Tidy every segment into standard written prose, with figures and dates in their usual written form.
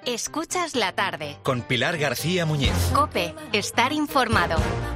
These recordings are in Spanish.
Escuchas la tarde. Con Pilar García Muñiz. COPE. Estar informado.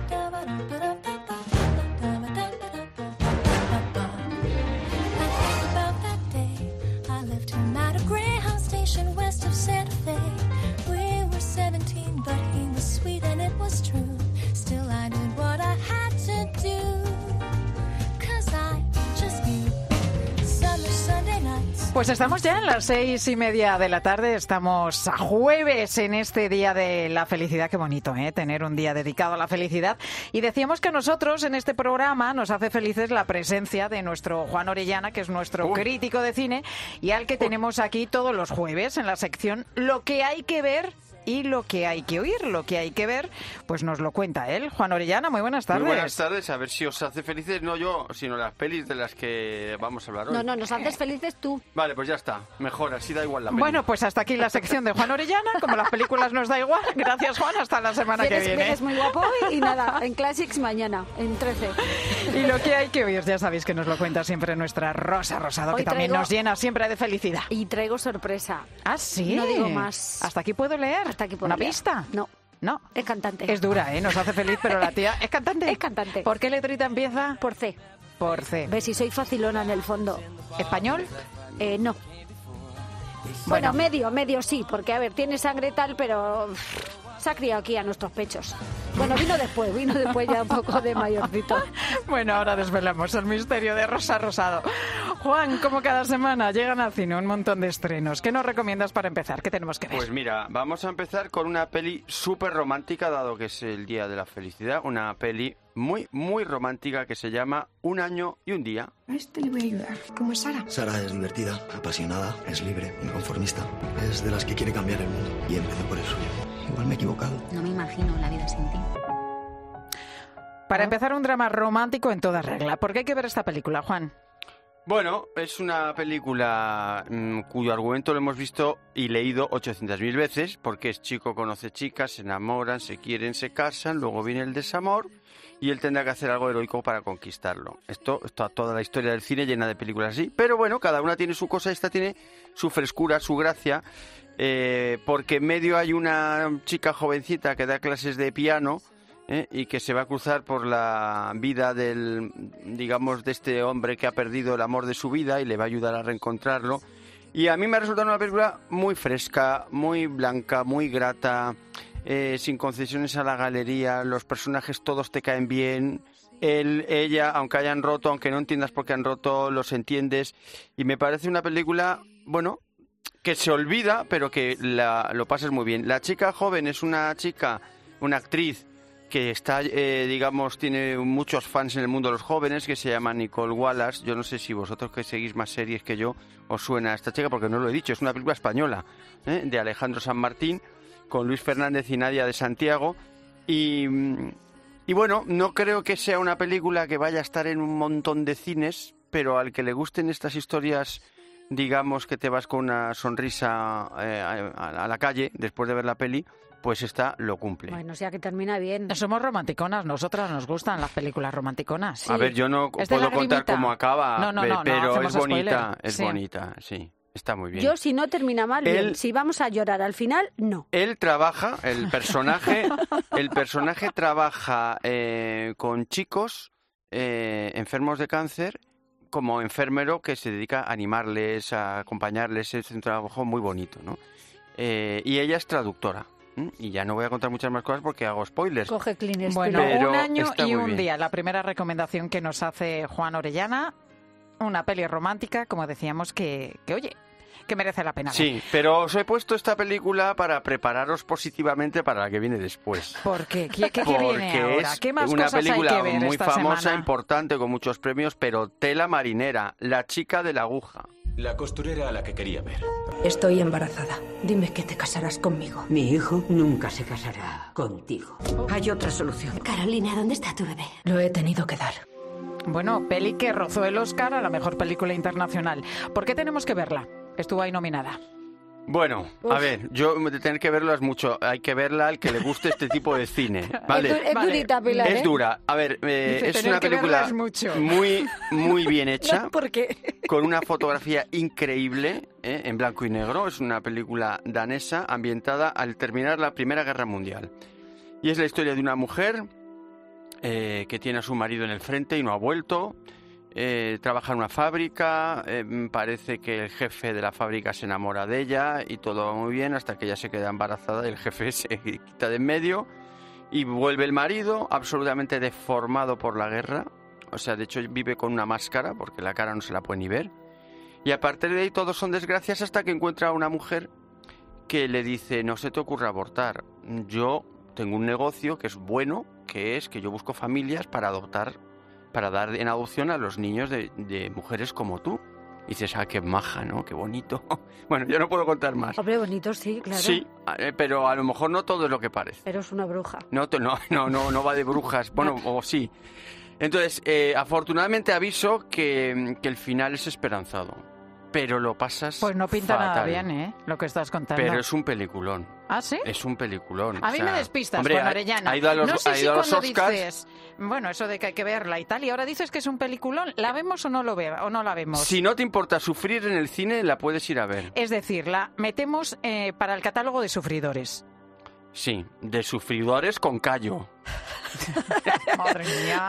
Pues estamos ya en las 6:30 de la tarde, estamos a jueves en este Día de la Felicidad. Qué bonito, tener un día dedicado a la felicidad. Y decíamos que a nosotros en este programa nos hace felices la presencia de nuestro Juan Orellana, que es nuestro crítico de cine y al que tenemos aquí todos los jueves en la sección Lo que hay que ver y lo que hay que oír, lo que hay que ver, pues nos lo cuenta él. Juan Orellana, muy buenas tardes. Muy buenas tardes, a ver si os hace felices, no yo, sino las pelis de las que vamos a hablar hoy. No, nos haces felices tú. Vale, pues ya está, mejor, así da igual la peli. Bueno, pues hasta aquí la sección de Juan Orellana, como las películas nos da igual. Gracias, Juan, hasta la semana que viene. Eres muy guapo y nada, en Classics mañana, en 13. Y lo que hay que oír, ya sabéis que nos lo cuenta siempre nuestra Rosa Rosado, que también nos llena siempre de felicidad. Y traigo sorpresa. ¿Ah, sí? No digo más. ¿Hasta aquí puedo leer? Hasta aquí puedo ¿Una leer. pista? No. Es cantante. Es dura, nos hace feliz, pero la tía es cantante. Es cantante. ¿Por qué letrita empieza? Por C. Por C. Ves, si soy facilona en el fondo. ¿Español? No. Bueno, medio sí, porque a ver, tiene sangre tal, pero se ha criado aquí a nuestros pechos. Bueno, vino después ya un poco de mayorcito. Bueno, ahora desvelamos el misterio de Rosa Rosado. Juan, como cada semana llegan al cine un montón de estrenos. ¿Qué nos recomiendas para empezar? ¿Qué tenemos que ver? Pues mira, vamos a empezar con una peli súper romántica, dado que es el Día de la Felicidad. Una peli muy, muy romántica que se llama Un año y un día. A este le voy a ayudar. ¿Cómo es Sara? Sara es divertida, apasionada, es libre, inconformista. Es de las que quiere cambiar el mundo y empezó por el suyo. Igual me he equivocado. No me imagino la vida sin ti. Para empezar, un drama romántico en toda regla. ¿Por qué hay que ver esta película, Juan? Bueno, es una película cuyo argumento lo hemos visto y leído 800.000 veces, porque es chico conoce chicas, se enamoran, se quieren, se casan, luego viene el desamor y él tendrá que hacer algo heroico para conquistarlo. Esto está toda la historia del cine llena de películas así, pero bueno, cada una tiene su cosa, esta tiene su frescura, su gracia, porque en medio hay una chica jovencita que da clases de piano, y que se va a cruzar por la vida de este hombre que ha perdido el amor de su vida y le va a ayudar a reencontrarlo. Y a mí me ha resultado una película muy fresca, muy blanca, muy grata, sin concesiones a la galería, los personajes todos te caen bien, él, ella, aunque hayan roto, aunque no entiendas por qué han roto, los entiendes. Y me parece una película, bueno, que se olvida, pero que lo pasas muy bien. La chica joven es una actriz, que está, tiene muchos fans en el mundo de los jóvenes, que se llama Nicole Wallace. Yo no sé si vosotros que seguís más series que yo os suena a esta chica, porque no lo he dicho, es una película española, de Alejandro San Martín, con Luis Fernández y Nadia de Santiago. Y bueno, no creo que sea una película que vaya a estar en un montón de cines, pero al que le gusten estas historias, digamos que te vas con una sonrisa a la calle después de ver la peli, pues esta lo cumple. Bueno, o sea que termina bien. Somos romanticonas, nosotras nos gustan las películas romanticonas. Sí. A ver, yo no puedo contar cómo acaba, pero es bonita, bonita, sí. Está muy bien. Yo, si no termina mal, bien. Si vamos a llorar al final, no. Él trabaja, el personaje trabaja con chicos enfermos de cáncer, como enfermero que se dedica a animarles, a acompañarles. Es un trabajo muy bonito, ¿no? Y ella es traductora. Y ya no voy a contar muchas más cosas porque hago spoilers. Coge Kleenex. Bueno, pero Un año y un bien. día. La primera recomendación que nos hace Juan Orellana, una peli romántica, como decíamos, que oye, que merece la pena ver. Sí, pero os he puesto esta película para prepararos positivamente para la que viene después. ¿Por qué? ¿Qué Porque viene ahora? ¿Qué más una cosas hay película que ver muy esta famosa, semana? importante, con muchos premios, pero tela marinera, La chica de la aguja. La costurera a la que quería ver. Estoy embarazada. Dime que te casarás conmigo. Mi hijo nunca se casará contigo. Hay otra solución. Carolina, ¿dónde está tu bebé? Lo he tenido que dar. Bueno, peli que rozó el Oscar a la mejor película internacional. ¿Por qué tenemos que verla? Estuvo ahí nominada. Bueno, a ver, yo de tener que verlo es mucho. Hay que verla al que le guste este tipo de cine. ¿Vale? Es durita, Pilar, Es dura. A ver, es una película muy, muy bien hecha. ¿Por qué? Con una fotografía increíble, en blanco y negro. Es una película danesa ambientada al terminar la Primera Guerra Mundial. Y es la historia de una mujer que tiene a su marido en el frente y no ha vuelto. Trabaja en una fábrica, parece que el jefe de la fábrica se enamora de ella y todo va muy bien hasta que ella se queda embarazada y el jefe se quita de en medio y vuelve el marido absolutamente deformado por la guerra. O sea, de hecho vive con una máscara porque la cara no se la puede ni ver. Y a partir de ahí todos son desgracias hasta que encuentra a una mujer que le dice: no se te ocurra abortar, yo tengo un negocio que es bueno, que es que yo busco familias para adoptar, para dar en adopción a los niños de mujeres como tú. Y dices, qué maja, ¿no? Qué bonito. Bueno, yo no puedo contar más. Hombre, bonito, sí, claro. Sí, pero a lo mejor no todo es lo que parece. Pero es una bruja. No va de brujas. Bueno, o sí. Entonces, afortunadamente aviso que el final es esperanzado. Pero lo pasas Pues no pinta fatal. nada bien, lo que estás contando. Pero es un peliculón. ¿Ah, sí? Es un peliculón. A mí me despistas, hombre, Juan Arellano. Ha ido a los, no sé ha si ido a los cuando Oscars. dices, bueno, eso de que hay que verla y tal, y ahora dices que es un peliculón, ¿la vemos o no la vemos? Si no te importa sufrir en el cine, la puedes ir a ver. Es decir, la metemos para el catálogo de sufridores. Sí, de sufridores con callo. Madre mía.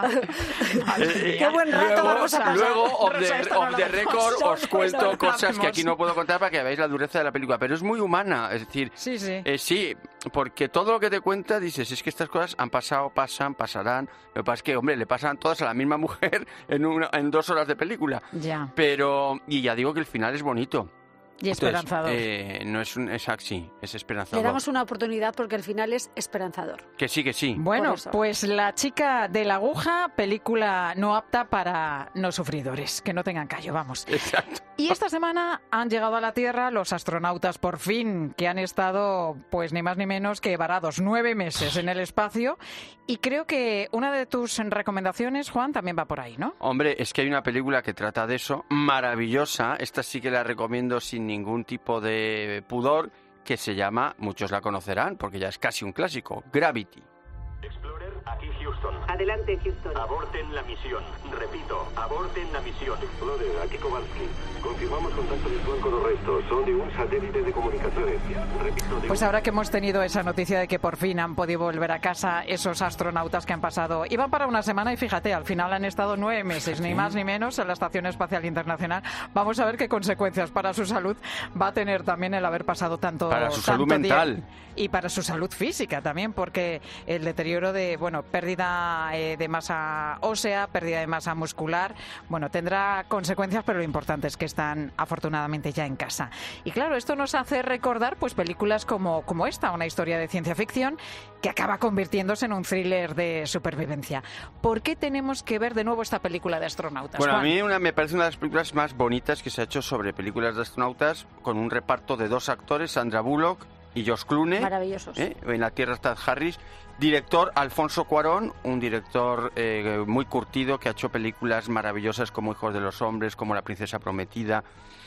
Qué buen rato vamos a pasar. Luego, off Rosa, esta no la the vemos. record, os cuento la cosas que vemos. aquí no puedo contar para que veáis la dureza de la película. Pero es muy humana, es decir... Sí, sí. Sí, porque todo lo que te cuenta, dices, es que estas cosas han pasado, pasarán. Lo que pasa es que, hombre, le pasan todas a la misma mujer en 2 horas de película. Ya. Pero, y ya digo que el final es bonito. Y esperanzador. Entonces, no es un... sí, es esperanzador. Le damos una oportunidad porque el final es esperanzador. Que sí. Bueno, pues La chica de la aguja, película no apta para no sufridores, que no tengan callo, vamos. Exacto. Y esta semana han llegado a la Tierra los astronautas por fin, que han estado, pues ni más ni menos que varados 9 meses en el espacio. Y creo que una de tus recomendaciones, Juan, también va por ahí, ¿no? Hombre, es que hay una película que trata de eso, maravillosa. Esta sí que la recomiendo sin ningún tipo de pudor, que se llama, muchos la conocerán, porque ya es casi un clásico, Gravity. Explorer, aquí Houston. Adelante, Houston. Aborten la misión. Repito, aborten la misión. Explorer, aquí Kowalski. Confirmamos contacto visual con los restos. Son de un satélite de comunicaciones. Repito, Pues ahora que hemos tenido esa noticia de que por fin han podido volver a casa esos astronautas que han pasado, iban para una semana y fíjate, al final han estado 9 meses, ni más ni menos, en la Estación Espacial Internacional. Vamos a ver qué consecuencias para su salud va a tener también el haber pasado tanto Para su salud mental. Y para su salud física también, porque el deterioro de, pérdida de masa ósea, pérdida de masa muscular, tendrá consecuencias, pero lo importante es que están afortunadamente ya en casa. Y claro, esto nos hace recordar pues películas como esta, una historia de ciencia ficción que acaba convirtiéndose en un thriller de supervivencia. ¿Por qué tenemos que ver de nuevo esta película de astronautas? Bueno, Juan? a mí me parece una de las películas más bonitas que se ha hecho sobre películas de astronautas, con un reparto de 2 actores, Sandra Bullock y Josh Clooney. Maravillosos. En la Tierra está Harris. Director Alfonso Cuarón, un director muy curtido que ha hecho películas maravillosas como Hijos de los Hombres, como La Princesa Prometida.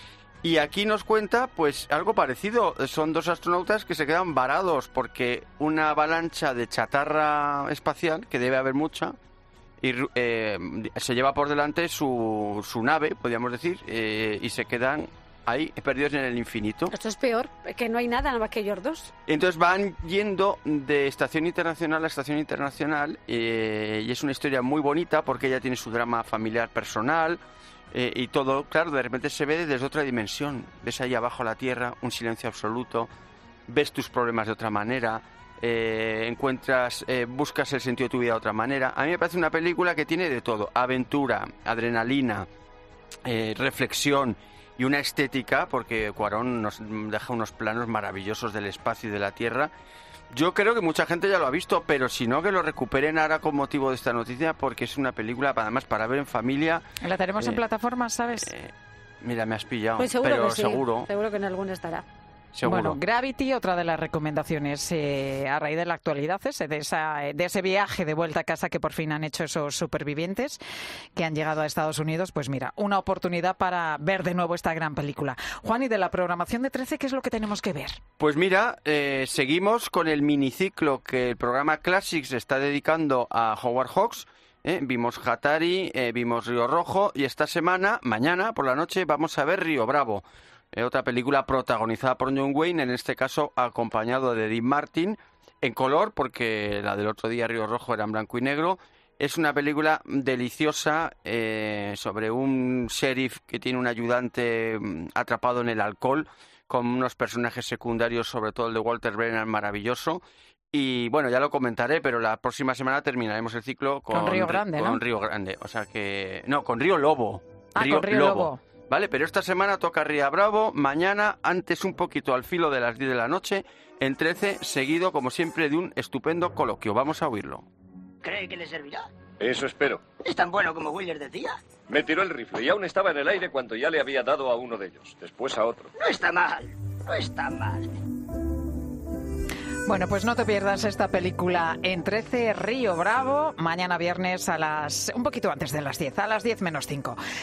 Y aquí nos cuenta pues algo parecido. Son 2 astronautas que se quedan varados porque una avalancha de chatarra espacial, que debe haber mucha, y se lleva por delante su nave, podríamos decir, y se quedan ahí perdidos en el infinito. Esto es peor, que no hay nada más que ellos 2. Entonces van yendo de estación internacional a estación internacional, y es una historia muy bonita porque ella tiene su drama familiar personal, y todo, claro, de repente se ve desde otra dimensión. Ves ahí abajo la Tierra, un silencio absoluto, ves tus problemas de otra manera, buscas el sentido de tu vida de otra manera. A mí me parece una película que tiene de todo: aventura, adrenalina, reflexión y una estética, porque Cuarón nos deja unos planos maravillosos del espacio y de la Tierra. Yo creo que mucha gente ya lo ha visto, pero si no, que lo recuperen ahora con motivo de esta noticia, porque es una película, además, para ver en familia. ¿La tenemos en plataformas, sabes? Mira, me has pillado, Pues seguro pero que sí, seguro que en alguna estará. seguro. Bueno, Gravity, otra de las recomendaciones a raíz de la actualidad, de ese viaje de vuelta a casa que por fin han hecho esos supervivientes que han llegado a Estados Unidos. Pues mira, una oportunidad para ver de nuevo esta gran película. Juan, y de la programación de 13, ¿qué es lo que tenemos que ver? Pues mira, seguimos con el miniciclo que el programa Classics está dedicando a Howard Hawks. Vimos Hatari, vimos Río Rojo y esta semana, mañana por la noche, vamos a ver Río Bravo. Otra película protagonizada por John Wayne, en este caso acompañado de Dean Martin, en color, porque la del otro día, Río Rojo, era en blanco y negro. Es una película deliciosa sobre un sheriff que tiene un ayudante atrapado en el alcohol, con unos personajes secundarios, sobre todo el de Walter Brennan, maravilloso. Y bueno, ya lo comentaré, pero la próxima semana terminaremos el ciclo con Río Grande, ¿no? Con Río Grande, o sea que... No, con Río Lobo. Con Río Lobo. Vale, pero esta semana toca Río Bravo, mañana, antes un poquito al filo de las 10 de la noche, en 13, seguido, como siempre, de un estupendo coloquio. Vamos a oírlo. ¿Cree que le servirá? Eso espero. ¿Es tan bueno como Wheeler decía? Me tiró el rifle y aún estaba en el aire cuando ya le había dado a uno de ellos, después a otro. No está mal, no está mal. Bueno, pues no te pierdas esta película en 13, Río Bravo, mañana viernes un poquito antes de las 10, a las 10 menos 5.